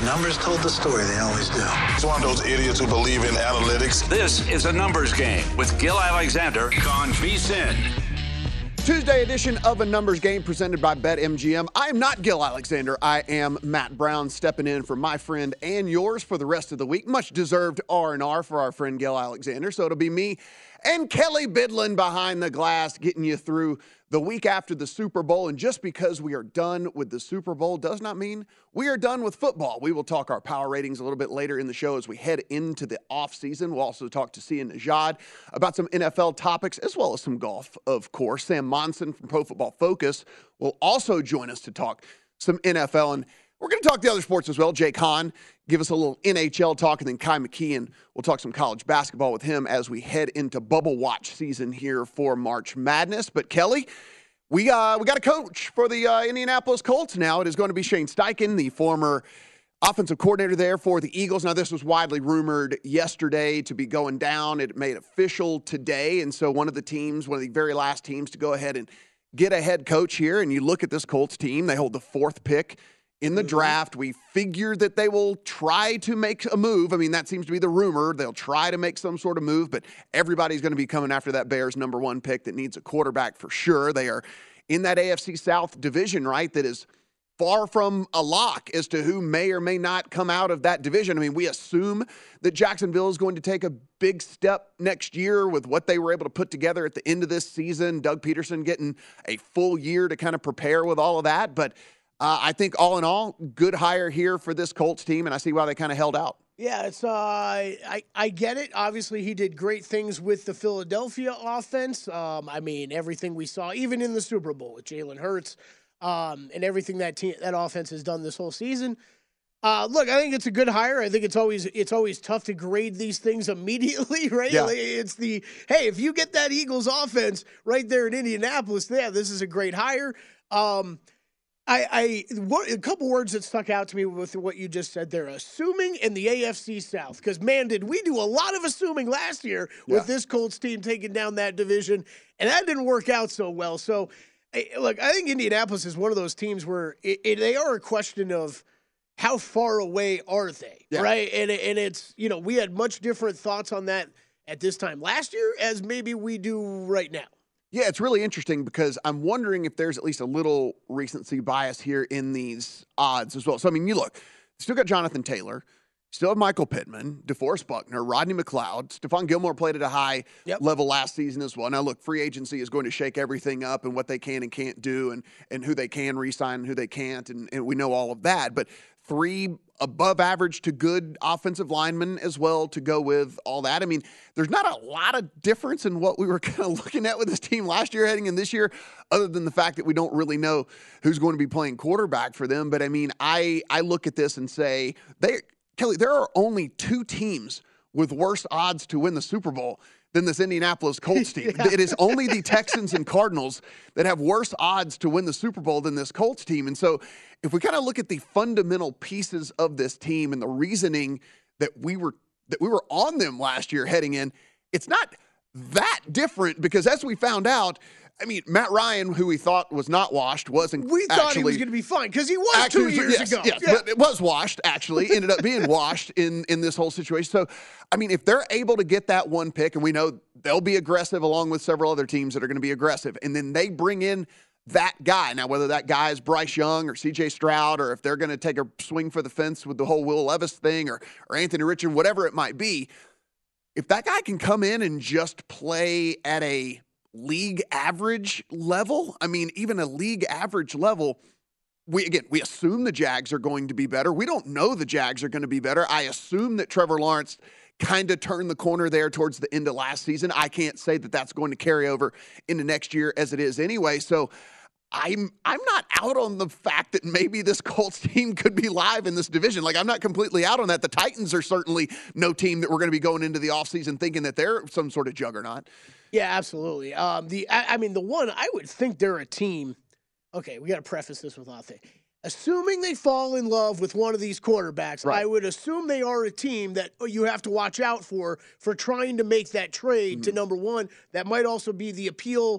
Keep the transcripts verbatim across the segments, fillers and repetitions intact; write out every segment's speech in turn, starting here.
numbers told the story. They always do. He's one of those idiots who believe in analytics. This is a numbers game with Gil Alexander on VSiN. Tuesday edition of A Numbers Game presented by BetMGM. I am not Gil Alexander. I am Matt Brown stepping in for my friend and yours for the rest of the week. Much deserved R and R for our friend Gil Alexander. So it'll be me and Kelly Bidlin behind the glass getting you through the week after the Super Bowl. And just because we are done with the Super Bowl does not mean we are done with football. We will talk our power ratings a little bit later in the show as we head into the offseason. We'll also talk to Sia Nejad about some N F L topics as well as some golf, of course. Sam Monson from Pro Football Focus will also join us to talk some N F L. And we're going to talk the other sports as well. Jake Hahn, give us a little N H L talk, and then Kai McKeon, we'll talk some college basketball with him as we head into bubble watch season here for March Madness. But Kelly, we uh, we got a coach for the uh, Indianapolis Colts now. It is going to be Shane Steichen, the former offensive coordinator there for the Eagles. Now, this was widely rumored yesterday to be going down. It made official today, and so one of the teams, one of the very last teams to go ahead and get a head coach here, and you look at this Colts team, they hold the fourth pick in the draft. We figure that they will try to make a move. I mean, that seems to be the rumor. They'll try to make some sort of move, but everybody's going to be coming after that Bears number one pick that needs a quarterback for sure. They are in that A F C South division, right, that is far from a lock as to who may or may not come out of that division. I mean, we assume that Jacksonville is going to take a big step next year with what they were able to put together at the end of this season. Doug Peterson getting a full year to kind of prepare with all of that, but Uh, I think all in all, good hire here for this Colts team, and I see why they kind of held out. Yeah, it's uh, I I get it. Obviously, he did great things with the Philadelphia offense. Um, I mean, everything we saw, even in the Super Bowl with Jalen Hurts, um, and everything that team, that offense has done this whole season. Uh, look, I think it's a good hire. I think it's always it's always tough to grade these things immediately, right? Yeah. Like, it's the hey, if you get that Eagles offense right there in Indianapolis, yeah, this is a great hire. Um, I, I what, a couple words that stuck out to me with what you just said there, assuming in the A F C South, because, man, did we do a lot of assuming last year with yeah. this Colts team taking down that division, and that didn't work out so well. So, look, I think Indianapolis is one of those teams where it, it, they are a question of how far away are they, yeah. right? And, and it's, you know, we had much different thoughts on that at this time last year as maybe we do right now. Yeah, it's really interesting because I'm wondering if there's at least a little recency bias here in these odds as well. So, I mean, you look, still got Jonathan Taylor, still have Michael Pittman, DeForest Buckner, Rodney McLeod. Stephon Gilmore played at a high yep. level last season as well. Now, look, free agency is going to shake everything up and what they can and can't do and, and who they can re-sign and who they can't, and, and we know all of that. But three above average to good offensive linemen as well to go with all that. I mean, there's not a lot of difference in what we were kind of looking at with this team last year heading in this year, other than the fact that we don't really know who's going to be playing quarterback for them. But I mean, I, I look at this and say, they, Kelly, there are only two teams with worse odds to win the Super Bowl than this Indianapolis Colts team. Yeah. It is only the Texans and Cardinals that have worse odds to win the Super Bowl than this Colts team. And so if we kind of look at the fundamental pieces of this team and the reasoning that we were that we were on them last year heading in, it's not that different because as we found out, I mean, Matt Ryan, who we thought was not washed, wasn't We thought actually, he was going to be fine because he was actually, two years yes, ago. Yes, yeah. but it was washed, actually. Ended up being washed in, in this whole situation. So, I mean, if they're able to get that one pick, and we know they'll be aggressive along with several other teams that are going to be aggressive, and then they bring in that guy. Now, whether that guy is Bryce Young or C J Stroud, or if they're going to take a swing for the fence with the whole Will Levis thing or, or Anthony Richardson, whatever it might be, if that guy can come in and just play at a league average level, I mean, even a league average level, we again, we assume the Jags are going to be better. We don't know the Jags are going to be better. I assume that Trevor Lawrence kind of turned the corner there towards the end of last season. I can't say that that's going to carry over into next year as it is anyway. So I'm I'm not out on the fact that maybe this Colts team could be live in this division. Like, I'm not completely out on that. The Titans are certainly no team that we're going to be going into the offseason thinking that they're some sort of juggernaut. Yeah, absolutely. Um, the I, I mean, the one, I would think they're a team. Okay, we got to preface this with nothing. Assuming they fall in love with one of these quarterbacks, right. I would assume they are a team that you have to watch out for for trying to make that trade mm-hmm. to number one. That might also be the appeal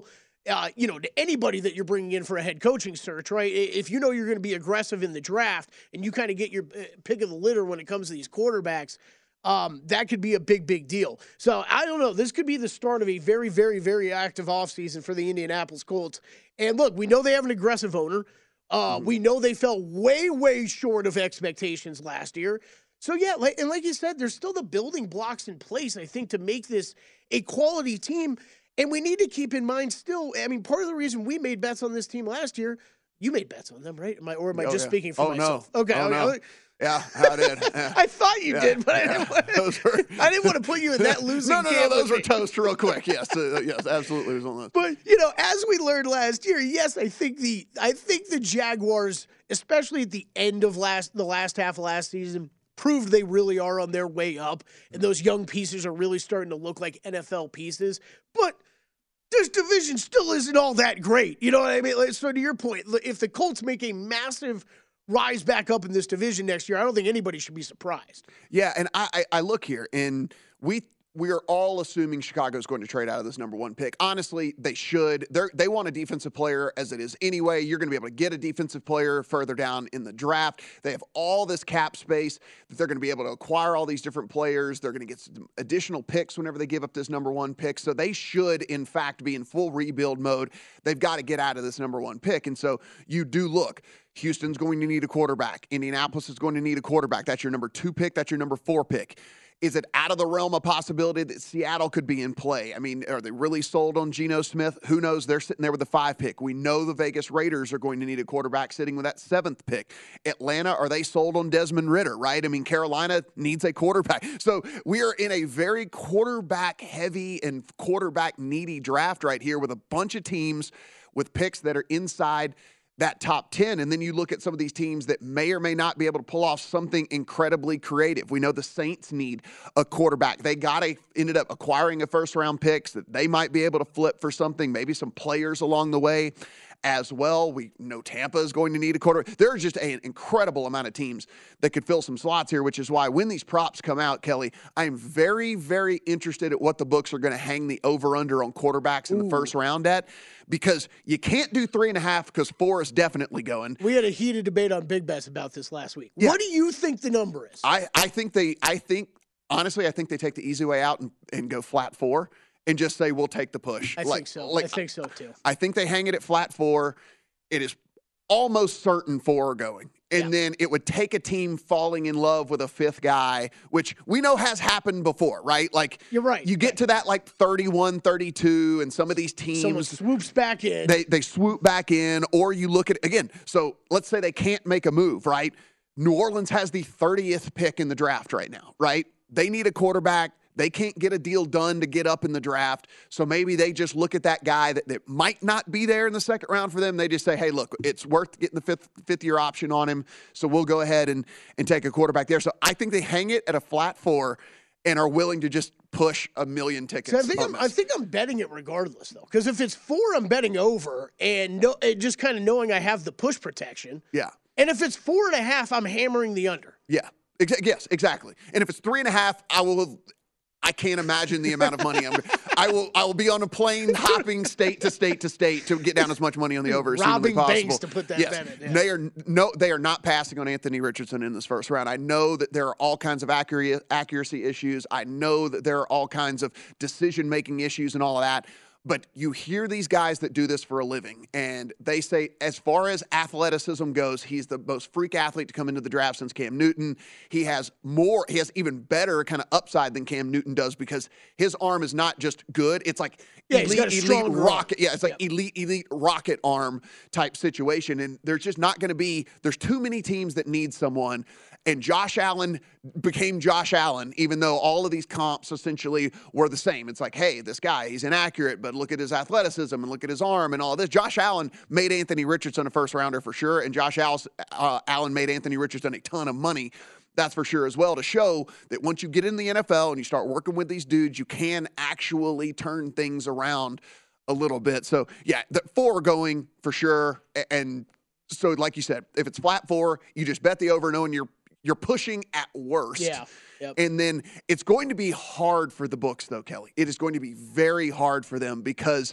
uh, you know, to anybody that you're bringing in for a head coaching search, right? If you know you're going to be aggressive in the draft and you kind of get your pick of the litter when it comes to these quarterbacks, um, that could be a big, big deal. So I don't know. This could be the start of a very, very, very active offseason for the Indianapolis Colts. And look, we know they have an aggressive owner. Uh, mm-hmm. We know they fell way, way short of expectations last year. So, yeah, like, and like you said, there's still the building blocks in place, I think, to make this a quality team. And we need to keep in mind still, I mean, part of the reason we made bets on this team last year, you made bets on them, right? Am I, or am I oh, just yeah. speaking for oh, myself? No. Okay. Oh, I, no. I, Yeah, I did. Yeah. I thought you yeah. did, but yeah. I, didn't want, were, I didn't want to put you in that losing No, no, camp no, those with were me. toast real quick. Yes, uh, yes, absolutely. It was on those. But, you know, as we learned last year, yes, I think the I think the Jaguars, especially at the end of last the last half of last season, proved they really are on their way up, and those young pieces are really starting to look like N F L pieces. But this division still isn't all that great. You know what I mean? Like, so to your point, if the Colts make a massive rise back up in this division next year, I don't think anybody should be surprised. Yeah, and I, I, I look here, and we we are all assuming Chicago's going to trade out of this number one pick. Honestly, they should. They they want a defensive player as it is anyway. You're going to be able to get a defensive player further down in the draft. They have all this cap space that they're going to be able to acquire all these different players. They're going to get some additional picks whenever they give up this number one pick. So they should, in fact, be in full rebuild mode. They've got to get out of this number one pick. And so you do look. Houston's going to need a quarterback. Indianapolis is going to need a quarterback. That's your number two pick. That's your number four pick. Is it out of the realm of possibility that Seattle could be in play? I mean, are they really sold on Geno Smith? Who knows? They're sitting there with the five pick. We know the Vegas Raiders are going to need a quarterback sitting with that seventh pick. Atlanta, are they sold on Desmond Ridder, right? I mean, Carolina needs a quarterback. So we are in a very quarterback-heavy and quarterback-needy draft right here with a bunch of teams with picks that are inside that top ten, and then you look at some of these teams that may or may not be able to pull off something incredibly creative. We know the Saints need a quarterback. They got a ended up acquiring a first-round picks that they might be able to flip for something, maybe some players along the way as well. We know Tampa is going to need a quarterback. There's just an incredible amount of teams that could fill some slots here, which is why when these props come out, Kelly, I'm very, very interested at what the books are going to hang the over-under on quarterbacks in Ooh. the first round at, because you can't do three and a half because four is definitely going. We had a heated debate on Big Bets about this last week. Yeah. What do you think the number is? I, I think they, I think, honestly, I think they take the easy way out and, and go flat four. And just say, we'll take the push. I like, think so. Like, I think so, too. I think they hang it at flat four. It is almost certain four are going. And yeah. then it would take a team falling in love with a fifth guy, which we know has happened before, right? Like, you're right. You get to that like thirty-one, thirty-two, and some of these teams. Someone swoops back in. They, they swoop back in, or you look at, again, so let's say they can't make a move, right? New Orleans has the thirtieth pick in the draft right now, right? They need a quarterback. They can't get a deal done to get up in the draft. So maybe they just look at that guy that, that might not be there in the second round for them. They just say, hey, look, it's worth getting the fifth fifth year option on him. So we'll go ahead and, and take a quarterback there. So I think they hang it at a flat four and are willing to just push a million tickets. So I think I'm, I think I'm betting it regardless, though. Because if it's four, I'm betting over. And, no, and just kind of knowing I have the push protection. Yeah. And if it's four and a half, I'm hammering the under. Yeah. Ex- yes, exactly. And if it's three and a half, I will – I can't imagine the amount of money I'm. I will. I will be on a plane hopping state to state to state to get down as much money on the over as Robbing possible. banks to put that yes. bet in. Yeah. They are no. They are not passing on Anthony Richardson in this first round. I know that there are all kinds of accuracy accuracy issues. I know that there are all kinds of decision making issues and all of that. But you hear these guys that do this for a living, and they say, as far as athleticism goes, he's the most freak athlete to come into the draft since Cam Newton. He has more, he has even better kind of upside than Cam Newton does because his arm is not just good. It's like yeah, elite, he's got a strong elite rocket. Yeah, it's like yep. elite, elite rocket arm type situation. And there's just not going to be, there's too many teams that need someone. And Josh Allen became Josh Allen, even though all of these comps essentially were the same. It's like, hey, this guy, he's inaccurate, but look at his athleticism and look at his arm and all this. Josh Allen made Anthony Richardson a first-rounder for sure, and Josh uh, Allen made Anthony Richardson a ton of money. That's for sure as well, to show that once you get in the N F L and you start working with these dudes, you can actually turn things around a little bit. So, yeah, the four are going for sure. And so, like you said, if it's flat four, you just bet the over knowing you're You're pushing at worst. Yeah. Yep. And then it's going to be hard for the books, though, Kelly. It is going to be very hard for them because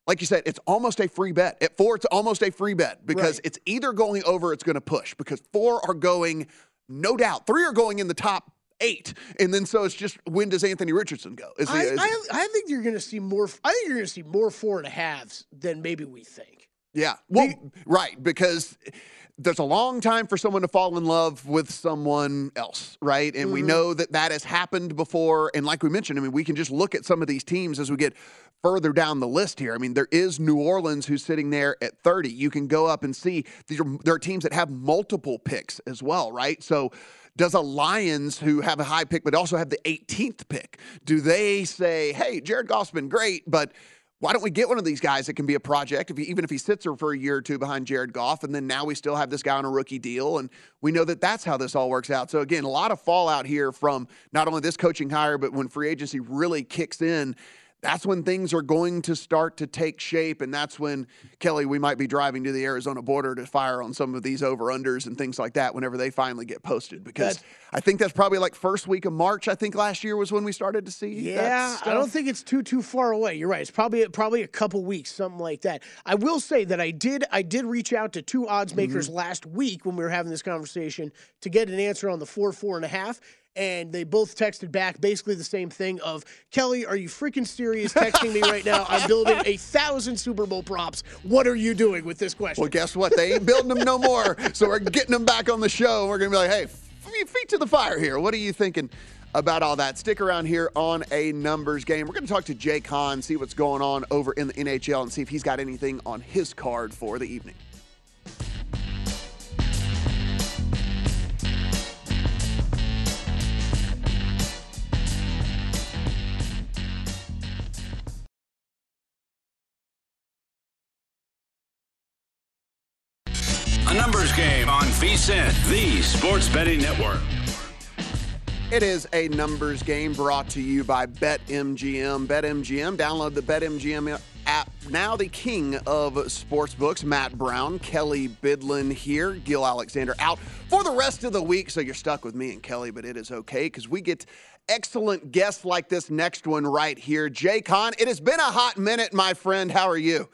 like you said, it's almost a free bet. At four, it's almost a free bet because Right. it's either going over or it's going to push because four are going, no doubt. Three are going in the top eight. And then so it's just, when does Anthony Richardson go? Is the- I, is- I, I think you're going to see more. I think you're going to see more four and a halves than maybe we think. yeah. Well, right. Because there's a long time for someone to fall in love with someone else, right? And we know that that has happened before. And like we mentioned, I mean, we can just look at some of these teams as we get further down the list here. I mean, there is New Orleans who's sitting there at thirty. You can go up and see these are, there are teams that have multiple picks as well, right? So does a Lions who have a high pick but also have the eighteenth pick, do they say, hey, Jared Goff's been great, but why don't we get one of these guys that can be a project, if he, even if he sits there for a year or two behind Jared Goff, and then now we still have this guy on a rookie deal, and we know that that's how this all works out. So, again, a lot of fallout here from not only this coaching hire, but when free agency really kicks in, that's when things are going to start to take shape, and that's when, Kelly, we might be driving to the Arizona border to fire on some of these over-unders and things like that whenever they finally get posted, because That's- I think that's probably like first week of March, I think last year was when we started to see that Yeah, stuff. I don't think it's too too far away. You're right. It's probably probably a couple weeks, something like that. I will say that I did I did reach out to two odds makers Mm-hmm. last week when we were having this conversation to get an answer on the four four and a half. And they both texted back basically the same thing of, Kelly, are you freaking serious texting me right now? I'm building a thousand Super Bowl props. What are you doing with this question? Well, guess what? They ain't building them no more. So we're getting them back on the show. And we're going to be like, hey, f- feet to the fire here. What are you thinking about all that? Stick around here on A Numbers Game. We're going to talk to Jay Kahn, see what's going on over in the N H L, and see if he's got anything on his card for the evening. A Numbers Game on V S I N, the Sports Betting Network. It is A Numbers Game brought to you by BetMGM. BetMGM, download the BetMGM app. Now the king of sportsbooks, Matt Brown, Kelly Bidlin here, Gil Alexander out for the rest of the week. So you're stuck with me and Kelly, but it is okay because we get excellent guests like this next one right here. Jay Kahn, it has been a hot minute, my friend. How are you?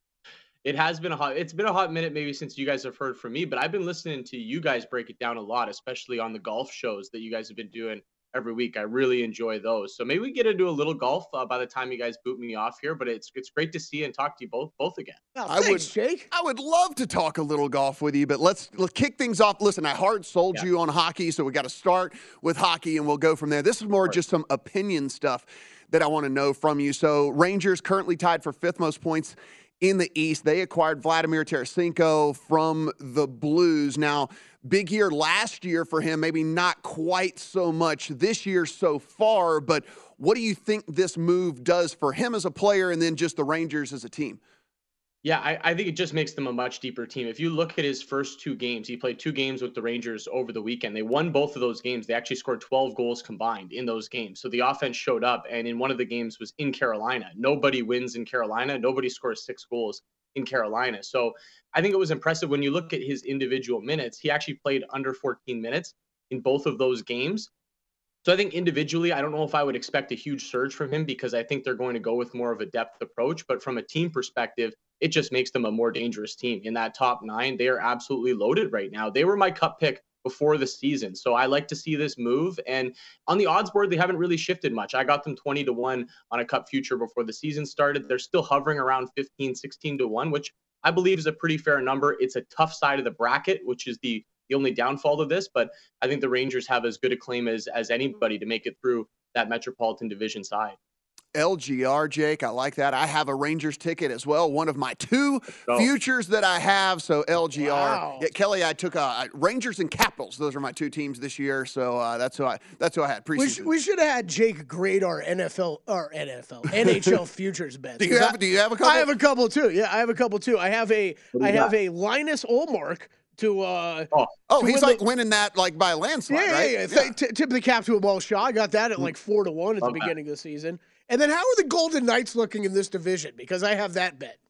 It has been a hot, it's been a hot minute maybe since you guys have heard from me, but I've been listening to you guys break it down a lot, especially on the golf shows that you guys have been doing every week. I really enjoy those. So maybe we get into a little golf uh, by the time you guys boot me off here, but it's it's great to see and talk to you both both again. Oh, I thanks, would- Jake. I would love to talk a little golf with you, but let's let's kick things off. Listen, I hard sold Yeah. you on hockey, so we got to start with hockey, and we'll go from there. This is more just some opinion stuff that I want to know from you. So Rangers currently tied for fifth most points in the East. They acquired Vladimir Tarasenko from the Blues. Now, big year last year for him, maybe not quite so much this year so far, but what do you think this move does for him as a player and then just the Rangers as a team? Yeah, I, I think it just makes them a much deeper team. If you look at his first two games, he played two games with the Rangers over the weekend. They won both of those games. They actually scored twelve goals combined in those games. So the offense showed up, and in one of the games was in Carolina. Nobody wins in Carolina. Nobody scores six goals in Carolina. So I think it was impressive when you look at his individual minutes. He actually played under fourteen minutes in both of those games. So I think individually, I don't know if I would expect a huge surge from him because I think they're going to go with more of a depth approach. But from a team perspective, it just makes them a more dangerous team. In that top nine, they are absolutely loaded right now. They were my cup pick before the season. So I like to see this move. And on the odds board, they haven't really shifted much. I got them twenty to one on a cup future before the season started. They're still hovering around fifteen, sixteen to one, which I believe is a pretty fair number. It's a tough side of the bracket, which is the the only downfall of this, but I think the Rangers have as good a claim as as anybody to make it through that Metropolitan Division side. L G R, Jake, I like that. I have a Rangers ticket as well, one of my two go. futures that I have. So L G R, Wow. yeah, Kelly, I took uh, Rangers and Capitals. Those are my two teams this year. So uh, that's who I that's who I had We, preseason. sh- we should have had Jake grade our N F L or N F L N H L futures bets. do you 'Cause have I- Do you have a couple? I have a couple too. Yeah, I have a couple too. I have a What do I you have got? a Linus Olmark to uh oh, to he's win like the- winning that like by a landslide, yeah, right? yeah, yeah. Th- t- tip of the cap to a ball shot. I got that at like four to one at Love the that. beginning of the season. And then how are the Golden Knights looking in this division? Because I have that bet.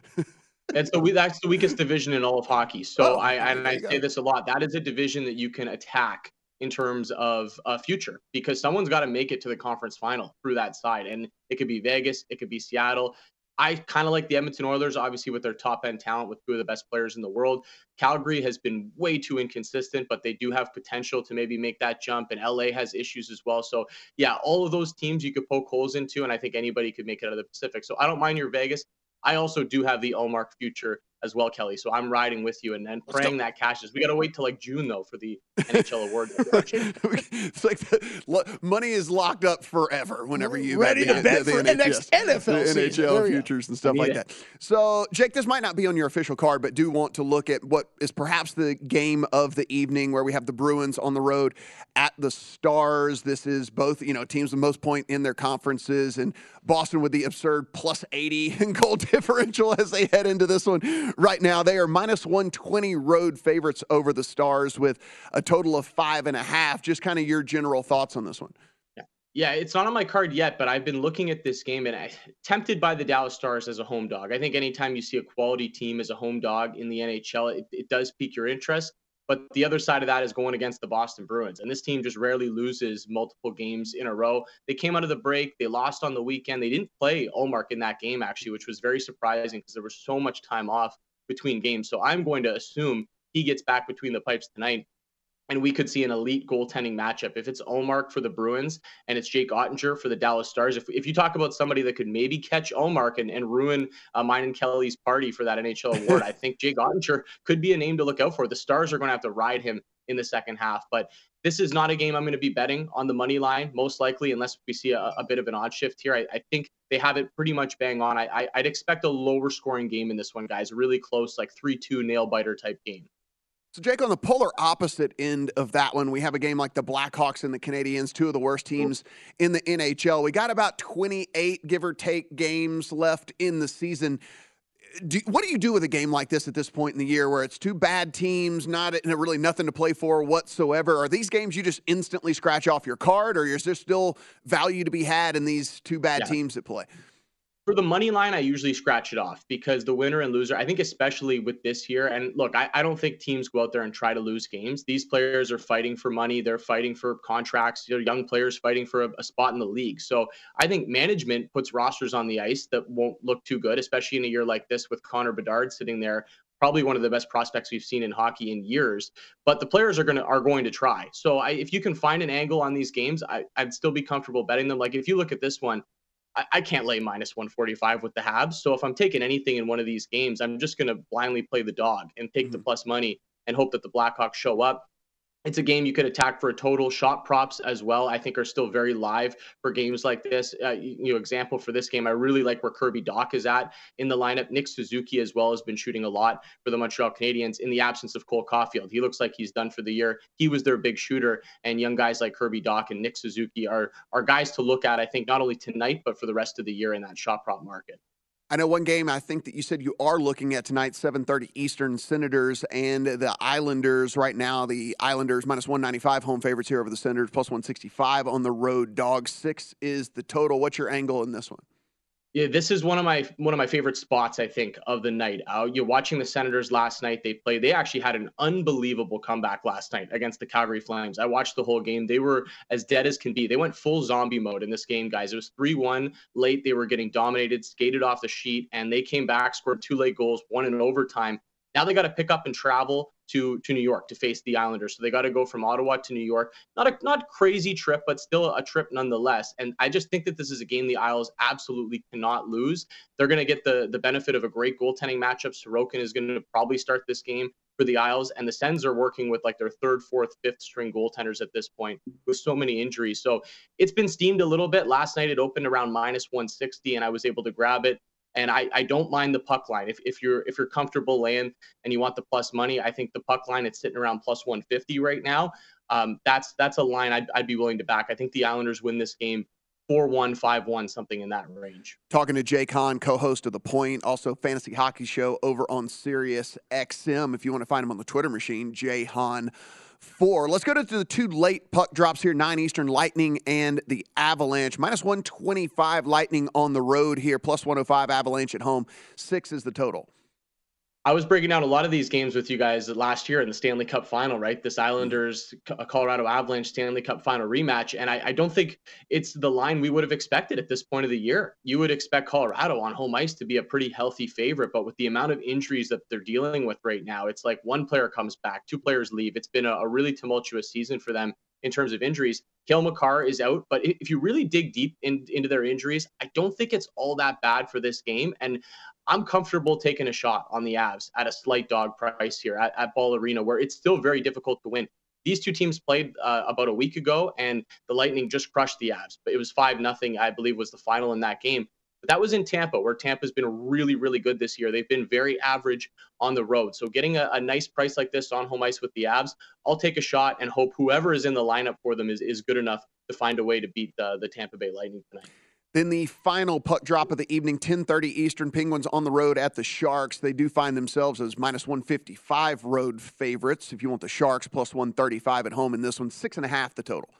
That's the we- that's the weakest division in all of hockey. So Oh, I and there I you go. say this a lot. That is a division that you can attack in terms of a future because someone's got to make it to the conference final through that side, and it could be Vegas, it could be Seattle. I kind of like the Edmonton Oilers, obviously with their top end talent, with two of the best players in the world. Calgary has been way too inconsistent, but they do have potential to maybe make that jump. And L A has issues as well. So yeah, all of those teams you could poke holes into, and I think anybody could make it out of the Pacific. So I don't mind your Vegas. I also do have the Ullmark future as well, Kelly. So I'm riding with you and then praying that cashes. We got to wait till like June though for the N H L award. It's like the, money is locked up forever whenever you ready to bet for the next N F L the season. N H L futures and stuff like that. So, Jake, this might not be on your official card, but do want to look at what is perhaps the game of the evening, where we have the Bruins on the road at the Stars. This is both, you know, teams with most point in their conferences, and Boston with the absurd plus eighty in goal differential as they head into this one. Right now, they are minus one twenty road favorites over the Stars with a total of five and a half. Just kind of your general thoughts on this one. Yeah, yeah, it's not on my card yet, but I've been looking at this game and I'm tempted by the Dallas Stars as a home dog. I think anytime you see a quality team as a home dog in the N H L, it, it does pique your interest. But the other side of that is going against the Boston Bruins. And this team just rarely loses multiple games in a row. They came out of the break. They lost on the weekend. They didn't play Ullmark in that game, actually, which was very surprising because there was so much time off between games. So I'm going to assume he gets back between the pipes tonight, and we could see an elite goaltending matchup. If it's Ullmark for the Bruins and it's Jake Oettinger for the Dallas Stars, if if you talk about somebody that could maybe catch Ullmark and, and ruin uh, mine and Kelly's party for that N H L award, I think Jake Oettinger could be a name to look out for. The Stars are going to have to ride him in the second half, but this is not a game I'm going to be betting on the money line, most likely, unless we see a, a bit of an odd shift here. I, I think they have it pretty much bang on. I, I, I'd expect a lower scoring game in this one, guys. Really close, like three two nail-biter type game. So, Jake, on the polar opposite end of that one, we have a game like the Blackhawks and the Canadiens, two of the worst teams in the N H L. We got about twenty-eight, give or take, games left in the season. Do, what do you do with a game like this at this point in the year where it's two bad teams, not really nothing to play for whatsoever? Are these games you just instantly scratch off your card, or is there still value to be had in these two bad yeah. teams that play? For the money line, I usually scratch it off because the winner and loser, I think especially with this year, and look, I, I don't think teams go out there and try to lose games. These players are fighting for money. They're fighting for contracts. They're young players fighting for a, a spot in the league. So I think management puts rosters on the ice that won't look too good, especially in a year like this with Connor Bedard sitting there, probably one of the best prospects we've seen in hockey in years. But the players are going to are going to try. So I, if you can find an angle on these games, I, I'd still be comfortable betting them. Like if you look at this one, I can't lay minus one forty-five with the Habs. So if I'm taking anything in one of these games, I'm just going to blindly play the dog and take mm-hmm. the plus money and hope that the Blackhawks show up. It's a game you could attack for a total. Shot props as well, I think, are still very live for games like this. Uh, you know, example for this game, I really like where Kirby Dach is at in the lineup. Nick Suzuki as well has been shooting a lot for the Montreal Canadiens in the absence of Cole Caulfield. He looks like he's done for the year. He was their big shooter, and young guys like Kirby Dach and Nick Suzuki are are guys to look at, I think, not only tonight, but for the rest of the year in that shot prop market. I know one game I think that you said you are looking at tonight, seven thirty Eastern, Senators and the Islanders. Right now, the Islanders minus one ninety-five home favorites here over the Senators, plus one sixty-five on the road. Dog six is the total. What's your angle in this one? Yeah, this is one of my one of my favorite spots, I think, of the night. Uh, you're watching the Senators last night. They played. They actually had an unbelievable comeback last night against the Calgary Flames. I watched the whole game. They were as dead as can be. They went full zombie mode in this game, guys. It was three one late. They were getting dominated, skated off the sheet, and they came back, scored two late goals, one in overtime. Now they got to pick up and travel to, to New York to face the Islanders. So they got to go from Ottawa to New York. Not a not crazy trip, but still a trip nonetheless. And I just think that this is a game the Isles absolutely cannot lose. They're going to get the, the benefit of a great goaltending matchup. Sorokin is going to probably start this game for the Isles. And the Sens are working with like their third, fourth, fifth string goaltenders at this point with so many injuries. So it's been steamed a little bit. Last night it opened around minus one sixty and I was able to grab it. And I, I don't mind the puck line. If if you're if you're comfortable laying and you want the plus money, I think the puck line, it's sitting around plus one fifty right now. Um, that's that's a line I'd, I'd be willing to back. I think the Islanders win this game four one, five one, something in that range. Talking to Jake Hahn, co-host of The Point, also fantasy hockey show over on Sirius X M. If you want to find him on the Twitter machine, Jay Hahn. Four. Let's go to the two late puck drops here, nine Eastern, Lightning and the Avalanche. minus one twenty-five Lightning on the road here, plus one oh five Avalanche at home. Six is the total. I was breaking down a lot of these games with you guys last year in the Stanley Cup final, right? This Islanders Colorado Avalanche Stanley Cup final rematch. And I, I don't think it's the line we would have expected at this point of the year. You would expect Colorado on home ice to be a pretty healthy favorite, but with the amount of injuries that they're dealing with right now, it's like one player comes back, two players leave. It's been a, a really tumultuous season for them in terms of injuries. Cale Makar is out, but if you really dig deep in, into their injuries, I don't think it's all that bad for this game. And I'm comfortable taking a shot on the Avs at a slight dog price here at, at Ball Arena, where it's still very difficult to win. These two teams played uh, about a week ago, and the Lightning just crushed the Avs. But it was five nothing, I believe, was the final in that game. But that was in Tampa, where Tampa's been really, really good this year. They've been very average on the road. So getting a, a nice price like this on home ice with the Avs, I'll take a shot and hope whoever is in the lineup for them is, is good enough to find a way to beat the, the Tampa Bay Lightning tonight. Then the final puck drop of the evening, ten thirty Eastern, Penguins on the road at the Sharks. They do find themselves as minus one fifty-five road favorites. If you want the Sharks, plus one thirty-five at home in this one, six and a half the total.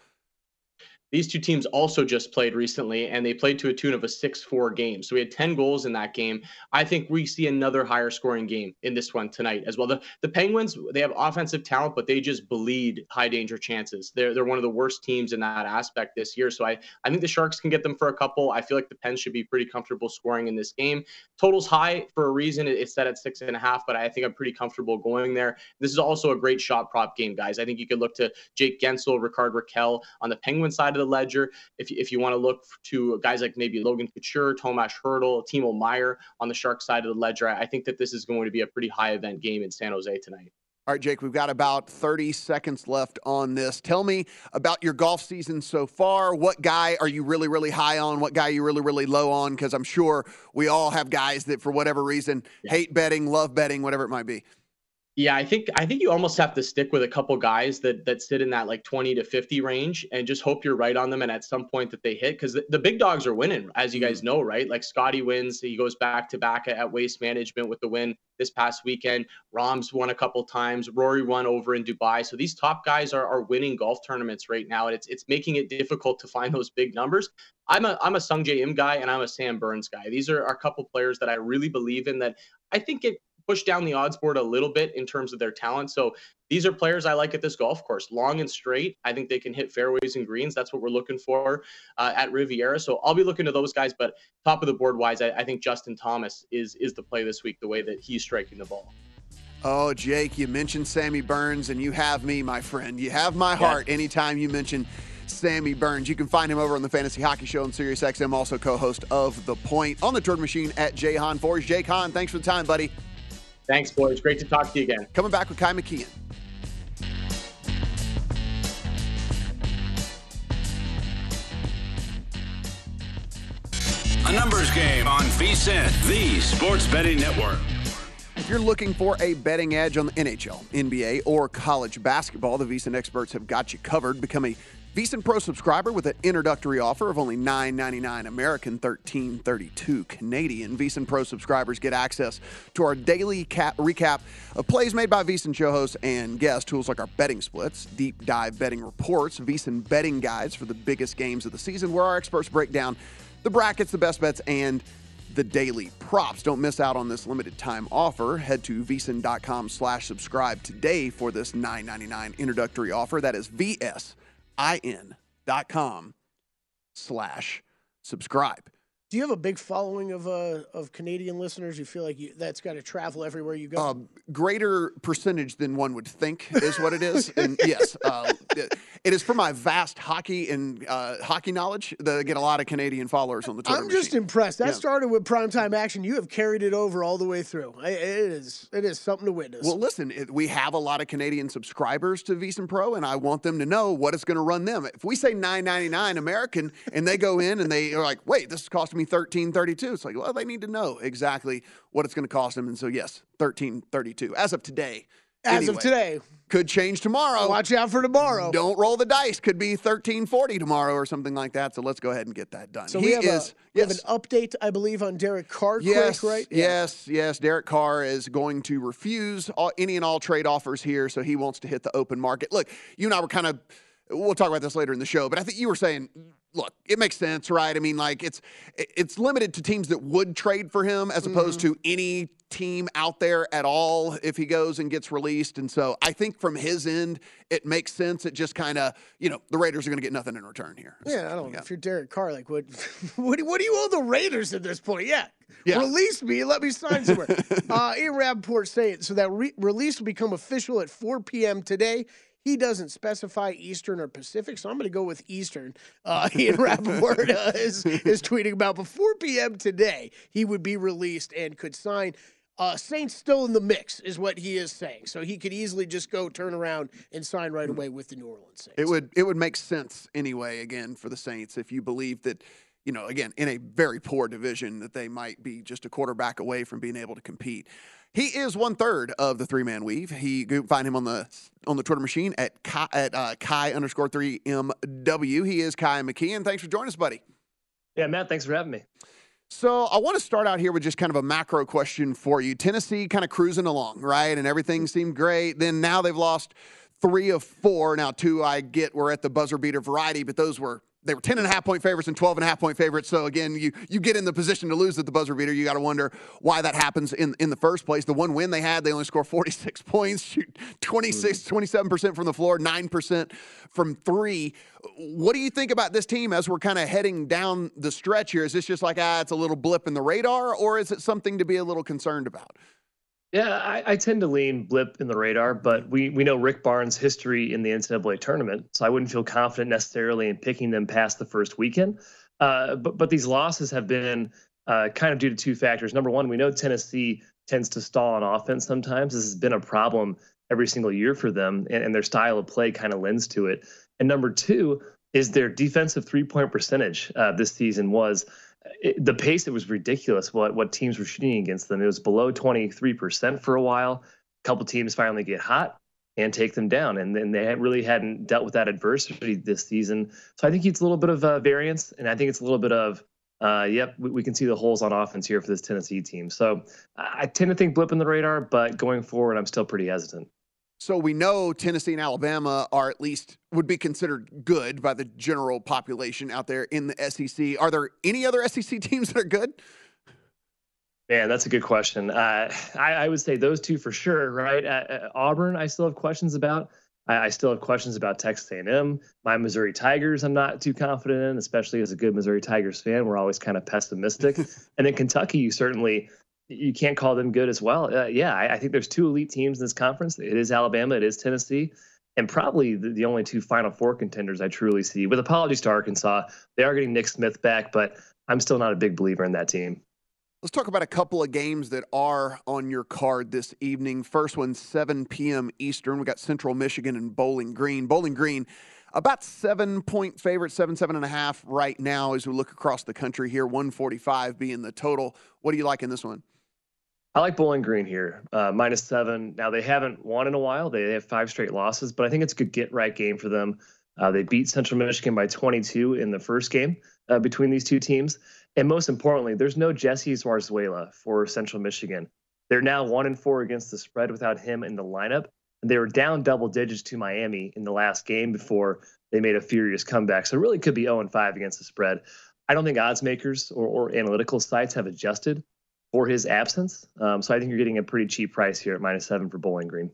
These two teams also just played recently, and they played to a tune of a six four game. So we had ten goals in that game. I think we see another higher scoring game in this one tonight as well. The, the Penguins, they have offensive talent, but they just bleed high danger chances. They're they're one of the worst teams in that aspect this year. So I, I think the Sharks can get them for a couple. I feel like the Pens should be pretty comfortable scoring in this game. Total's high for a reason. It's set at six and a half, but I think I'm pretty comfortable going there. This is also a great shot prop game, guys. I think you could look to Jake Gensel, Ricard Raquel on the Penguin side of the ledger. If, if you want to look to guys like maybe Logan Couture, Tomas Hertl, Timo Meier on the Sharks side of the ledger, I think that this is going to be a pretty high event game in San Jose tonight. All right, Jake, we've got about thirty seconds left on this. Tell me about your golf season so far. What guy are you really, really high on? What guy are you really, really low on? Because I'm sure we all have guys that, for whatever reason, yeah. hate betting, love betting, whatever it might be. Yeah, I think I think you almost have to stick with a couple guys that that sit in that like twenty to fifty range and just hope you're right on them and at some point that they hit, because the, the big dogs are winning, as you guys know, right? Like Scotty wins. He goes back to back at, at Waste Management with the win this past weekend. Rahm's won a couple times. Rory won over in Dubai. So these top guys are, are winning golf tournaments right now, and it's it's making it difficult to find those big numbers. I'm a I'm a Sung Jae Im guy, and I'm a Sam Burns guy. These are, are a couple players that I really believe in that I think it push down the odds board a little bit in terms of their talent. So these are players I like at this golf course. Long and straight. I think they can hit fairways and greens. That's what we're looking for uh, at Riviera. So I'll be looking to those guys. But top of the board wise, I, I think Justin Thomas is is the play this week, the way that he's striking the ball. Oh, Jake, you mentioned Sammy Burns, and you have me, my friend. You have my heart yes. anytime you mention Sammy Burns. You can find him over on the Fantasy Hockey Show on Sirius X M, also co-host of The Point on the Jordan Machine at Jay Hahn Forge. Jake Hahn, thanks for the time, buddy. Thanks, boys. Great to talk to you again. Coming back with Kai McKeon. A numbers game on VSiN, the Sports Betting Network. If you're looking for a betting edge on the N H L, N B A, or college basketball, the VSiN experts have got you covered. Become a VSiN Pro subscriber with an introductory offer of only nine ninety-nine American, thirteen thirty-two Canadian. VSiN Pro subscribers get access to our daily cap recap of plays made by VSiN show hosts and guests, tools like our betting splits, deep dive betting reports, VSiN betting guides for the biggest games of the season, where our experts break down the brackets, the best bets, and the daily props. Don't miss out on this limited time offer. Head to VSiN.com slash subscribe today for this nine ninety-nine introductory offer. That is V S I N dot com slash subscribe. Do you have a big following of uh, of Canadian listeners? You feel like you, that's got to travel everywhere you go? Uh, greater percentage than one would think is what it is. And yes, uh, it, it is for my vast hockey and uh, hockey knowledge that I get a lot of Canadian followers on the Twitter I'm just machine. impressed. That yeah. started with Primetime Action. You have carried it over all the way through. It is it is something to witness. Well, listen, it, we have a lot of Canadian subscribers to VSiN Pro, and I want them to know what it's going to run them. If we say nine ninety-nine American and they go in and they are like, wait, this is costing me thirteen thirty-two. It's like, well, they need to know exactly what it's going to cost them. And so, yes, thirteen thirty-two as of today. As anyway, of today. Could change tomorrow. Watch out for tomorrow. Don't roll the dice. Could be thirteen forty tomorrow or something like that. So let's go ahead and get that done. So he we have, is, a, we yes. have an update, I believe, on Derek Carr, yes, quick, right? Yes, yeah. yes. Derek Carr is going to refuse all, any and all trade offers here, so he wants to hit the open market. Look, you and I were kind of we'll talk about this later in the show, but I think you were saying, look, it makes sense, right? I mean, like it's it's limited to teams that would trade for him as opposed mm-hmm. to any team out there at all if he goes and gets released. And so I think from his end, it makes sense. It just kind of, you know, the Raiders are going to get nothing in return here. Yeah, I don't know. If you're Derek Carr, like, what, what, do, what do you owe the Raiders at this point? Yeah. Yeah. Release me and let me sign somewhere. uh, Ian Rappaport saying, so that re- release will become official at four p.m. today. He doesn't specify Eastern or Pacific, so I'm going to go with Eastern. Uh, Ian Rappaport uh, is, is tweeting about, but four p.m. today, he would be released and could sign. Uh, Saints still in the mix is what he is saying. So he could easily just go turn around and sign right away with the New Orleans Saints. It would, it would make sense anyway, again, for the Saints if you believe that, you know, again, in a very poor division, that they might be just a quarterback away from being able to compete. He is one third of the three man weave. He you can find him on the on the Twitter machine at Kai, at uh, Kai underscore three M W. He is Kai McKeon. Thanks for joining us, buddy. Yeah, Matt. Thanks for having me. So I want to start out here with just kind of a macro question for you. Tennessee kind of cruising along, right? And everything seemed great. Then now they've lost three of four. Now two I get were at the buzzer beater variety, but those were they were ten and a half point favorites and twelve and a half point favorites. So again, you you get in the position to lose at the buzzer beater. You got to wonder why that happens in, in the first place. The one win they had, they only score forty-six points, shoot twenty-six, twenty-seven percent from the floor, nine percent from three. What do you think about this team as we're kind of heading down the stretch here? Is this just like, ah, it's a little blip in the radar, or is it something to be a little concerned about? Yeah, I, I tend to lean blip in the radar, but we we know Rick Barnes' history in the N C double A tournament, so I wouldn't feel confident necessarily in picking them past the first weekend. Uh, but but these losses have been uh, kind of due to two factors. Number one, we know Tennessee tends to stall on offense sometimes. This has been a problem every single year for them, and, and their style of play kind of lends to it. And number two is their defensive three-point percentage uh, this season was It, the pace, it was ridiculous what what teams were shooting against them. It was below twenty-three percent for a while. A couple teams finally get hot and take them down, and then they had really hadn't dealt with that adversity this season. So I think it's a little bit of uh, variance, and I think it's a little bit of, uh, yep, we, we can see the holes on offense here for this Tennessee team. So I tend to think blip in the radar, but going forward, I'm still pretty hesitant. So we know Tennessee and Alabama are at least would be considered good by the general population out there in the S E C. Are there any other S E C teams that are good? Man, that's a good question. Uh, I, I would say those two for sure, right? Uh, uh, Auburn, I still have questions about. I, I still have questions about Texas A and M. My Missouri Tigers, I'm not too confident in, especially as a good Missouri Tigers fan. We're always kind of pessimistic. And then Kentucky, you certainly – you can't call them good as well. Uh, yeah, I, I think there's two elite teams in this conference. It is Alabama, it is Tennessee, and probably the, the only two Final Four contenders I truly see. With apologies to Arkansas, they are getting Nick Smith back, but I'm still not a big believer in that team. Let's talk about a couple of games that are on your card this evening. First one, seven p.m. Eastern. We got Central Michigan and Bowling Green. Bowling Green, about seven-point favorite, seven, seven and a half right now as we look across the country here, one forty-five being the total. What do you like in this one? I like Bowling Green here, uh, minus seven. Now, they haven't won in a while. They have five straight losses, but I think it's a good get-right game for them. Uh, they beat Central Michigan by twenty-two in the first game uh, between these two teams. And most importantly, there's no Jesse Zarzuela for Central Michigan. They're now one and four against the spread without him in the lineup. And they were down double digits to Miami in the last game before they made a furious comeback. So it really could be oh and five against the spread. I don't think odds makers or, or analytical sites have adjusted for his absence. Um, so I think you're getting a pretty cheap price here at minus seven for Bowling Green.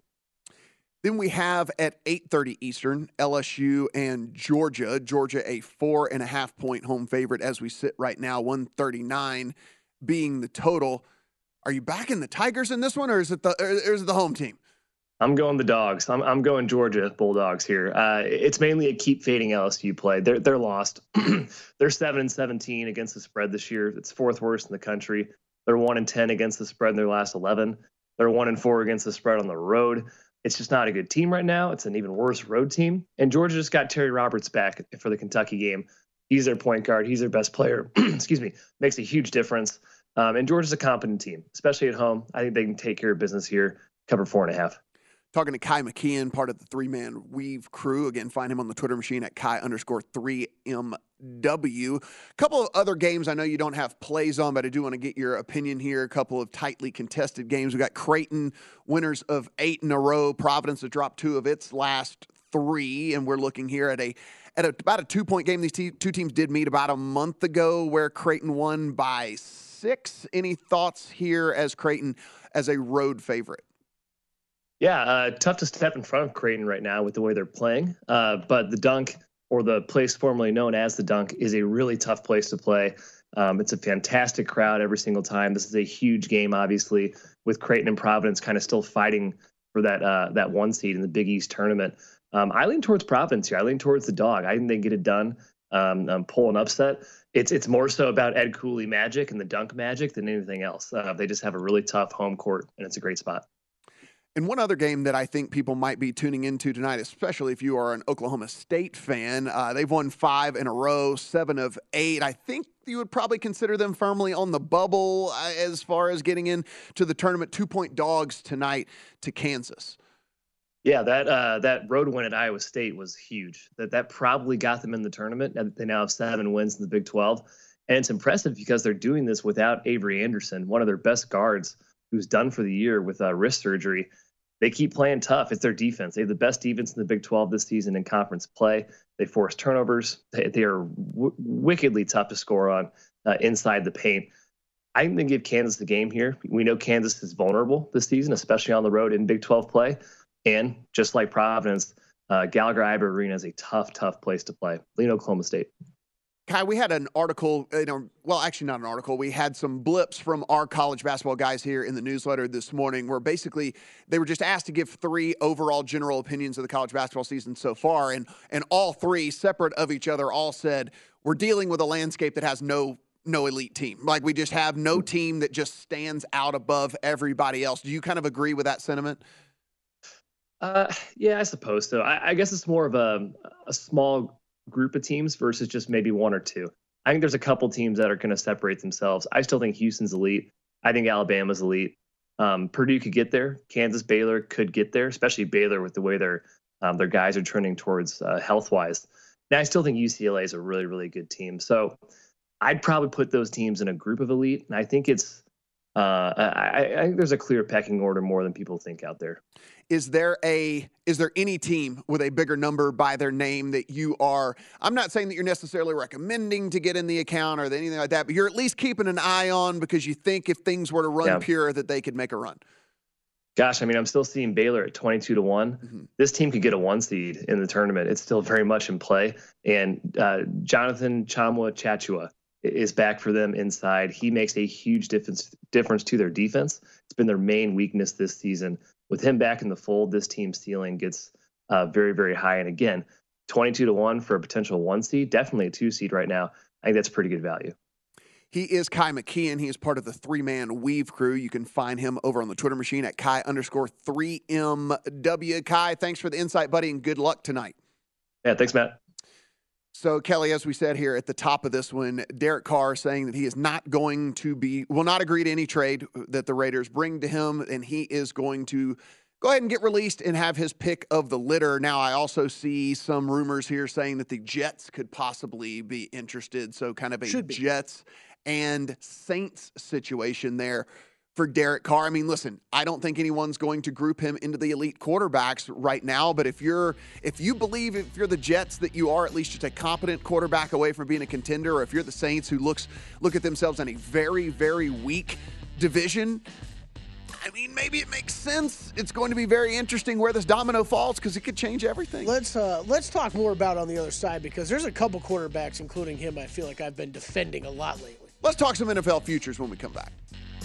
Then we have at eight thirty Eastern, L S U and Georgia. Georgia a four and a half point home favorite as we sit right now, one thirty-nine being the total. Are you backing the Tigers in this one, or is it the or is it the home team? I'm going the dogs. I'm I'm going Georgia Bulldogs here. Uh, it's mainly a keep fading L S U play. They're they're lost. They're seven and seventeen against the spread this year. It's fourth worst in the country. They're one and ten against the spread in their last eleven. They're one and four against the spread on the road. It's just not a good team right now. It's an even worse road team. And Georgia just got Terry Roberts back for the Kentucky game. He's their point guard. He's their best player. Excuse me. Makes a huge difference. Um, and Georgia's a competent team, especially at home. I think they can take care of business here. Cover four and a half. Talking to Kai McKeon, part of the three-man Weave crew. Again, find him on the Twitter machine at Kai underscore three M W. A couple of other games I know you don't have plays on, but I do want to get your opinion here. A couple of tightly contested games. We got Creighton, winners of eight in a row. Providence has dropped two of its last three, and we're looking here at a at a, about a two-point game. These te- two teams did meet about a month ago where Creighton won by six. Any thoughts here as Creighton as a road favorite? Yeah, uh, tough to step in front of Creighton right now with the way they're playing. Uh, but the Dunk, or the place formerly known as the Dunk, is a really tough place to play. Um, it's a fantastic crowd every single time. This is a huge game, obviously, with Creighton and Providence kind of still fighting for that uh, that one seed in the Big East tournament. Um, I lean towards Providence here. I lean towards the dog. I think they get it done. Um, um, pull an upset. It's it's more so about Ed Cooley magic and the Dunk magic than anything else. Uh, they just have a really tough home court, and it's a great spot. And one other game that I think people might be tuning into tonight, especially if you are an Oklahoma State fan, uh, they've won five in a row, seven of eight. I think you would probably consider them firmly on the bubble uh, as far as getting into the tournament. Two-point dogs tonight to Kansas. Yeah, that uh, that road win at Iowa State was huge. That that probably got them in the tournament. They now have seven wins in the Big twelve, and it's impressive because they're doing this without Avery Anderson, one of their best guards, who's done for the year with uh, wrist surgery. They keep playing tough. It's their defense. They have the best defense in the Big twelve this season in conference play. They force turnovers. They, they are w- wickedly tough to score on uh, inside the paint. I'm going to give Kansas the game here. We know Kansas is vulnerable this season, especially on the road in Big twelve play. And just like Providence, uh, Gallagher-Iba Arena is a tough, tough place to play. Lean Oklahoma State. Kai, we had an article, you know, well, actually not an article. We had some blips from our college basketball guys here in the newsletter this morning where basically they were just asked to give three overall general opinions of the college basketball season so far. And, and all three, separate of each other, all said, we're dealing with a landscape that has no no elite team. Like we just have no team that just stands out above everybody else. Do you kind of agree with that sentiment? Uh, yeah, I suppose so. I, I guess it's more of a, a small group of teams versus just maybe one or two. I think there's a couple teams that are going to separate themselves. I still think Houston's elite. I think Alabama's elite. Um, Purdue could get there. Kansas, Baylor could get there, especially Baylor with the way their um, their guys are trending towards uh, health-wise. And I still think U C L A is a really, really good team. So I'd probably put those teams in a group of elite. And I think it's uh, I, I think there's a clear pecking order more than people think out there. Is there a is there any team with a bigger number by their name that you are, I'm not saying that you're necessarily recommending to get in the account or anything like that, but you're at least keeping an eye on because you think if things were to run yeah. pure that they could make a run? Gosh, I mean, I'm still seeing Baylor at twenty-two to one. Mm-hmm. This team could get a one seed in the tournament. It's still very much in play. And uh, Jonathan Tchamwa Tchatchoua is back for them inside. He makes a huge difference difference to their defense. It's been their main weakness this season. With him back in the fold, this team's ceiling gets uh, very, very high. And again, twenty-two to one for a potential one seed, definitely a two seed right now. I think that's pretty good value. He is Kai McKeon. He is part of the three-man Weave crew. You can find him over on the Twitter machine at Kai underscore 3MW. Kai, thanks for the insight, buddy, and good luck tonight. Yeah, thanks, Matt. So, Kelly, as we said here at the top of this one, Derek Carr saying that he is not going to be, will not agree to any trade that the Raiders bring to him, and he is going to go ahead and get released and have his pick of the litter. Now, I also see some rumors here saying that the Jets could possibly be interested, so kind of a Jets and Saints situation there for Derek Carr. I mean, listen, I don't think anyone's going to group him into the elite quarterbacks right now, but if you're if you believe if you're the Jets that you are at least just a competent quarterback away from being a contender, or if you're the Saints who looks look at themselves in a very, very weak division, I mean, maybe it makes sense. It's going to be very interesting where this domino falls because it could change everything. Let's uh, let's talk more about on the other side because there's a couple quarterbacks, including him, I feel like I've been defending a lot lately. Let's talk some N F L futures when we come back.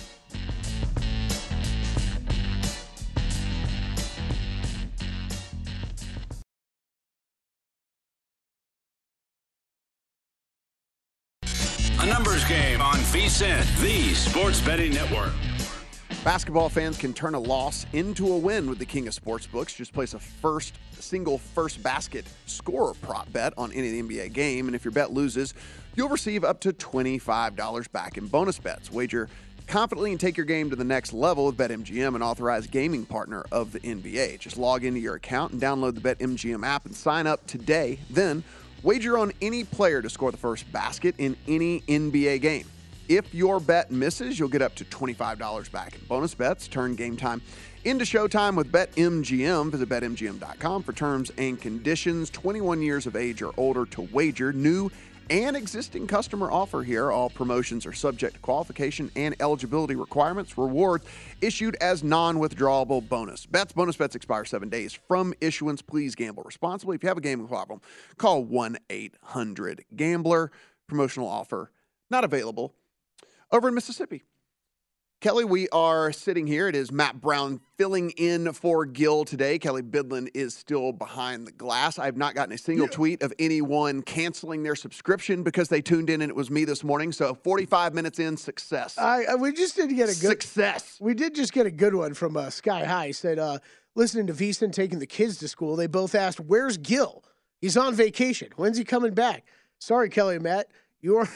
A numbers game on V S I N, the sports betting network. Basketball fans can turn a loss into a win with the king of sportsbooks. Just place a first single first basket scorer prop bet on any of the N B A game, and if your bet loses, you'll receive up to twenty-five dollars back in bonus bets. Wager confidently and take your game to the next level with BetMGM, an authorized gaming partner of the N B A. Just log into your account and download the BetMGM app and sign up today. Then wager on any player to score the first basket in any N B A game. If your bet misses, you'll get up to twenty-five dollars back in bonus bets. Turn game time Into Showtime with BetMGM. Visit Bet M G M dot com for terms and conditions. twenty-one years of age or older to wager. New and existing customer offer here. All promotions are subject to qualification and eligibility requirements. Rewards issued as non-withdrawable bonus bets. Bonus bets expire seven days from issuance. Please gamble responsibly. If you have a gambling problem, call one eight hundred gambler. Promotional offer not available over in Mississippi. Kelly, we are sitting here. It is Matt Brown filling in for Gil today. Kelly Bidlin is still behind the glass. I have not gotten a single yeah. tweet of anyone canceling their subscription because they tuned in and it was me this morning. So forty-five minutes in, success. I, I we just did get a good success. We did just get a good one from uh, Sky High. He said, uh, listening to VSiN taking the kids to school, they both asked, "Where's Gil? He's on vacation. When's he coming back?" Sorry, Kelly and Matt. You're,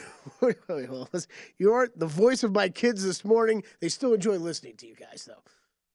you're the voice of my kids this morning. They still enjoy listening to you guys, though.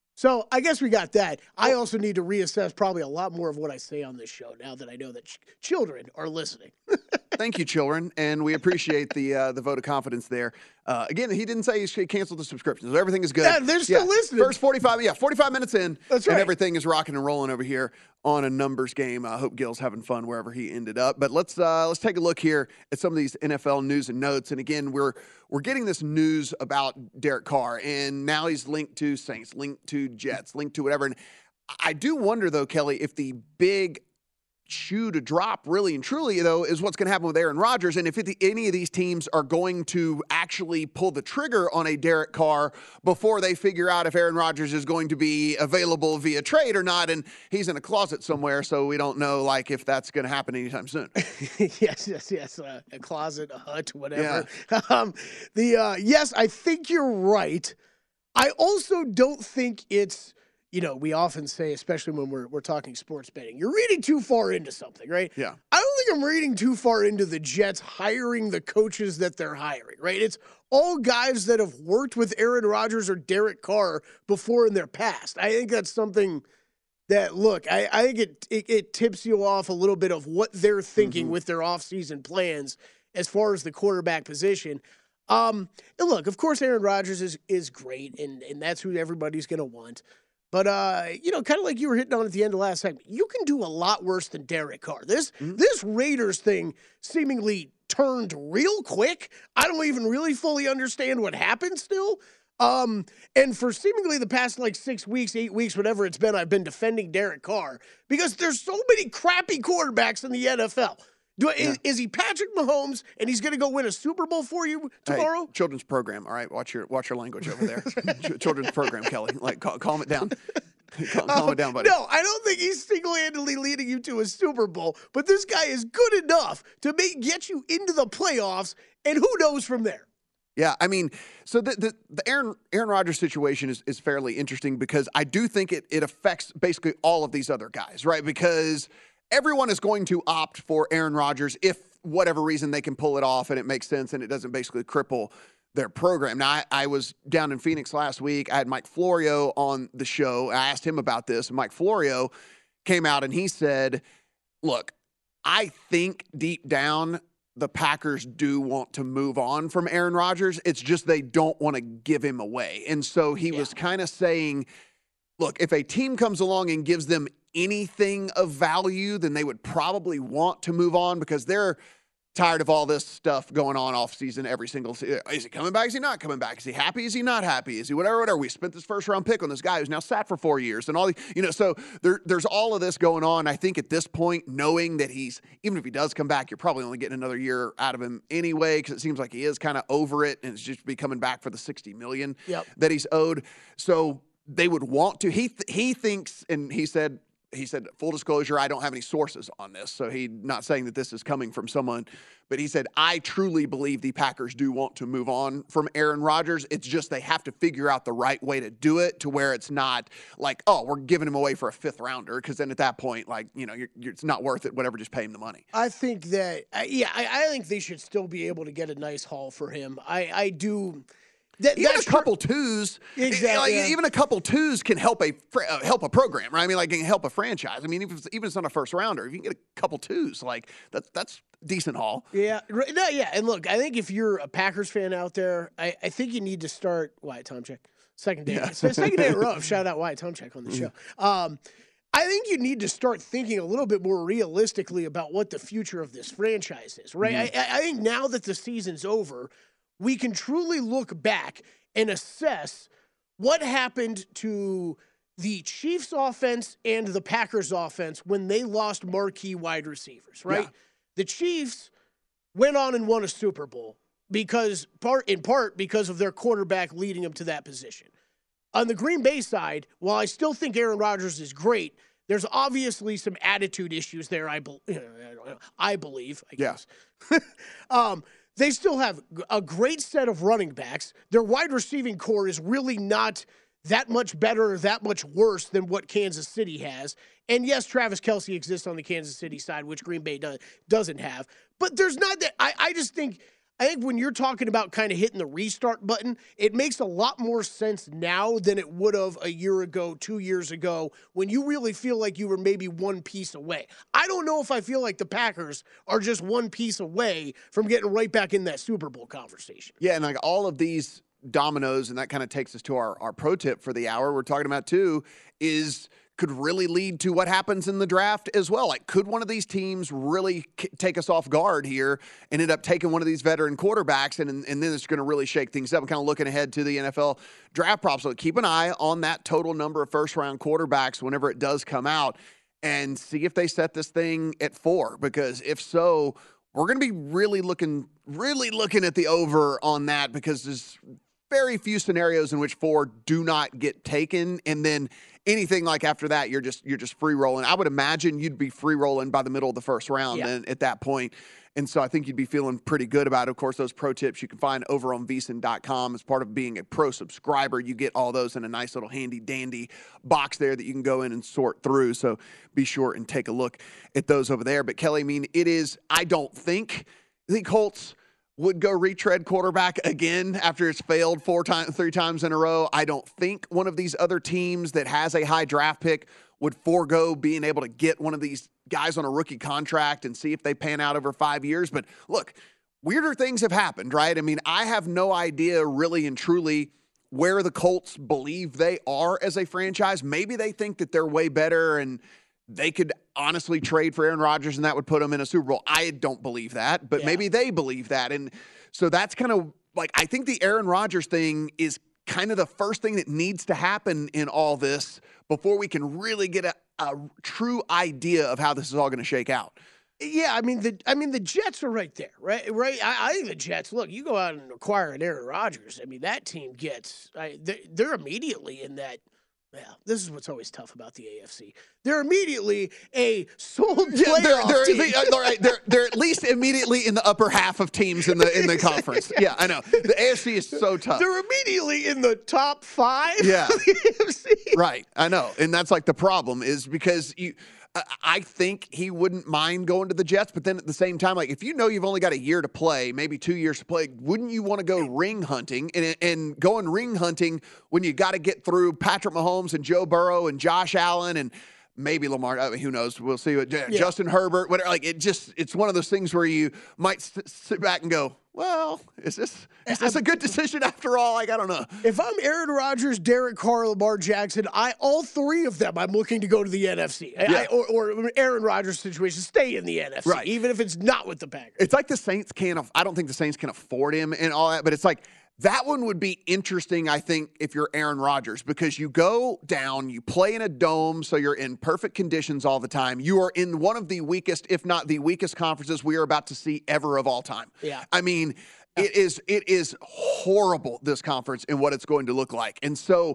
So I guess we got that. I also need to reassess probably a lot more of what I say on this show now that I know that ch- children are listening. Thank you, children, and we appreciate the uh, the vote of confidence there. Uh, again, he didn't say he canceled the subscription, so everything is good. Yeah, they're still yeah. listening. First forty-five, yeah, forty-five minutes in, That's right. and everything is rocking and rolling over here on a numbers game. I hope Gil's having fun wherever he ended up. But let's uh, let's take a look here at some of these N F L news and notes. And again, we're we're getting this news about Derek Carr, and now he's linked to Saints, linked to Jets, linked to whatever. And I do wonder, though, Kelly, if the big shoe to drop really and truly, though, is what's going to happen with Aaron Rodgers. And if it, any of these teams are going to actually pull the trigger on a Derek Carr before they figure out if Aaron Rodgers is going to be available via trade or not. And he's in a closet somewhere, so we don't know, like, if that's going to happen anytime soon. yes, yes, yes. Uh, a closet, a hut, whatever. Yeah. Um, the uh, yes, I think you're right. I also don't think it's, you know, we often say, especially when we're we're talking sports betting, you're reading too far into something, right? Yeah. I don't think I'm reading too far into the Jets hiring the coaches that they're hiring, right? It's all guys that have worked with Aaron Rodgers or Derek Carr before in their past. I think that's something that, look, I, I think it, it it tips you off a little bit of what they're thinking mm-hmm. with their offseason plans as far as the quarterback position. Um, and look, of course, Aaron Rodgers is is great, and, and that's who everybody's going to want. But, uh, you know, kind of like you were hitting on at the end of last segment, you can do a lot worse than Derek Carr. This mm-hmm. this Raiders thing seemingly turned real quick. I don't even really fully understand what happened still. Um, and for seemingly the past, like, six weeks, eight weeks, whatever it's been, I've been defending Derek Carr because there's so many crappy quarterbacks in the N F L. Do, yeah. is, is he Patrick Mahomes, and he's going to go win a Super Bowl for you tomorrow? Hey, children's program, all right? Watch your watch your language over there. Children's program, Kelly. Like, cal- calm it down. Calm, calm um, it down, buddy. No, I don't think he's single-handedly leading you to a Super Bowl, but this guy is good enough to make, get you into the playoffs, and who knows from there. Yeah, I mean, so the the, the Aaron Aaron Rodgers situation is, is fairly interesting because I do think it it affects basically all of these other guys, right? Because everyone is going to opt for Aaron Rodgers if whatever reason they can pull it off and it makes sense and it doesn't basically cripple their program. Now, I, I was down in Phoenix last week. I had Mike Florio on the show. I asked him about this, and Mike Florio came out and he said, look, I think deep down the Packers do want to move on from Aaron Rodgers. It's just they don't want to give him away. And so he yeah. was kind of saying, look, if a team comes along and gives them anything of value, then they would probably want to move on because they're tired of all this stuff going on off season every single season. Is he coming back? Is he not coming back? Is he happy? Is he not happy? Is he whatever, whatever? We spent this first round pick on this guy who's now sat for four years and all the, you know, so there, there's all of this going on. I think at this point, knowing that he's, even if he does come back, you're probably only getting another year out of him anyway, because it seems like he is kind of over it and it's just be coming back for the sixty million yep. that he's owed. So they would want to, he, th- he thinks, and he said, He said, full disclosure, I don't have any sources on this. So he's not saying that this is coming from someone. But he said, I truly believe the Packers do want to move on from Aaron Rodgers. It's just they have to figure out the right way to do it to where it's not like, oh, we're giving him away for a fifth rounder. Because then at that point, like, you know, you're, you're, it's not worth it, whatever, just pay him the money. I think that, uh, yeah, I, I think they should still be able to get a nice haul for him. I, I do. That, even a couple per- twos, exactly. Like, yeah. even a couple twos can help a uh, help a program, right? I mean, like can help a franchise. I mean, even if it's, even if it's not a first rounder, if you can get a couple twos, like that's that's decent haul. Yeah, no, yeah. And look, I think if you're a Packers fan out there, I, I think you need to start. Why, Tom check? Second day. Yeah. Second day in a row. Shout out Wyatt Tomchek on the show. Um, I think you need to start thinking a little bit more realistically about what the future of this franchise is, right? Mm-hmm. I, I think now that the season's over, we can truly look back and assess what happened to the Chiefs offense and the Packers offense when they lost marquee wide receivers, right? Yeah. The Chiefs went on and won a Super Bowl because part in part because of their quarterback leading them to that position. On the Green Bay side, while I still think Aaron Rodgers is great, there's obviously some attitude issues there, I, be, I believe, I guess. Yeah. um, they still have a great set of running backs. Their wide receiving core is really not that much better or that much worse than what Kansas City has. And yes, Travis Kelce exists on the Kansas City side, which Green Bay does, doesn't have. But there's not that. I, I just think – I think when you're talking about kind of hitting the restart button, it makes a lot more sense now than it would have a year ago, two years ago, when you really feel like you were maybe one piece away. I don't know if I feel like the Packers are just one piece away from getting right back in that Super Bowl conversation. Yeah, and like all of these dominoes, and that kind of takes us to our, our pro tip for the hour we're talking about too, is could really lead to what happens in the draft as well. Like, could one of these teams really k- take us off guard here and end up taking one of these veteran quarterbacks, and, and then it's going to really shake things up? I'm kind of looking ahead to the N F L draft props. So keep an eye on that total number of first-round quarterbacks whenever it does come out and see if they set this thing at four, because if so, we're going to be really looking, really looking at the over on that, because there's very few scenarios in which four do not get taken, and then anything like after that, you're just you're just free rolling. I would imagine you'd be free rolling by the middle of the first round, yeah. and at that point. And so I think you'd be feeling pretty good about it. Of course, those pro tips you can find over on V S I N dot com as part of being a pro subscriber. You get all those in a nice little handy dandy box there that you can go in and sort through. So be sure and take a look at those over there. But Kelly, I mean, it is, I don't think the Colts would go retread quarterback again after it's failed four times, three times in a row. I don't think one of these other teams that has a high draft pick would forego being able to get one of these guys on a rookie contract and see if they pan out over five years. But look, weirder things have happened, right? I mean, I have no idea really and truly where the Colts believe they are as a franchise. Maybe they think that they're way better and they could honestly trade for Aaron Rodgers and that would put them in a Super Bowl. I don't believe that, but yeah. maybe they believe that. And so that's kind of like, I think the Aaron Rodgers thing is kind of the first thing that needs to happen in all this before we can really get a, a true idea of how this is all going to shake out. Yeah, I mean the I mean the Jets are right there, right? Right. I, I think the Jets. Look, you go out and acquire an Aaron Rodgers. I mean that team gets. I, they're, they're immediately in that. Yeah, this is what's always tough about the A F C. They're immediately a sold playoff yeah, they're, they're, team. They, all right, they're, they're at least immediately in the upper half of teams in the in the conference. Yeah, I know. The A F C is so tough. They're immediately in the top five yeah. of the A F C. Right, I know. And that's like the problem is because you – I think he wouldn't mind going to the Jets, but then at the same time, like if you know you've only got a year to play, maybe two years to play, wouldn't you want to go ring hunting? And, and going ring hunting when you got to get through Patrick Mahomes and Joe Burrow and Josh Allen and maybe Lamar, I mean, who knows? We'll see. What, yeah. Justin Herbert, whatever. Like it just, it's one of those things where you might st- sit back and go, well, is this is this a good decision after all? Like, I don't know. If I'm Aaron Rodgers, Derek Carr, Lamar Jackson, I all three of them, I'm looking to go to the N F C. Yeah. I, or, or Aaron Rodgers' situation, stay in the N F C, right. even if it's not with the Packers. It's like the Saints can't, I don't think the Saints can afford him and all that, but it's like, that one would be interesting, I think, if you're Aaron Rodgers, because you go down, you play in a dome, so you're in perfect conditions all the time. You are in one of the weakest, if not the weakest conferences we are about to see ever of all time. Yeah. I mean, it is it is horrible, this conference, and what it's going to look like. And so,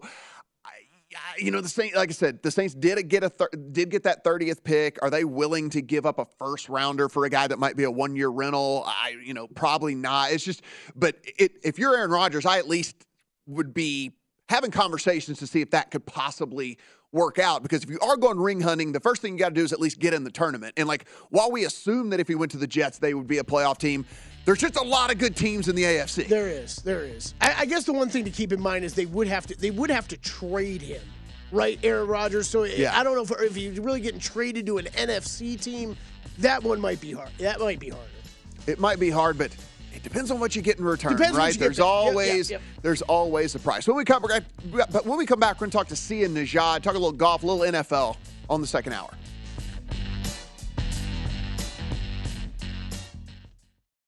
you know, the Saints, like I said, the Saints did get a thir- did get that thirtieth pick. Are they willing to give up a first rounder for a guy that might be a one year rental? I, you know, probably not. It's just, but it, if you're Aaron Rodgers, I at least would be having conversations to see if that could possibly work out. Because if you are going ring hunting, the first thing you got to do is at least get in the tournament. And like, while we assume that if he went to the Jets, they would be a playoff team, there's just a lot of good teams in the A F C. There is, there is. I, I guess the one thing to keep in mind is they would have to they would have to trade him, right, Aaron Rodgers. So yeah. I don't know if, if you're really getting traded to an N F C team, that one might be hard. That might be harder. It might be hard, but it Depends on what you get in return, Depends what right? you get There's back. Yep, always yep, yep. there's always a price. When we come, but when we come back, we're going to talk to Sia Nejad, talk a little golf, a little N F L on the second hour.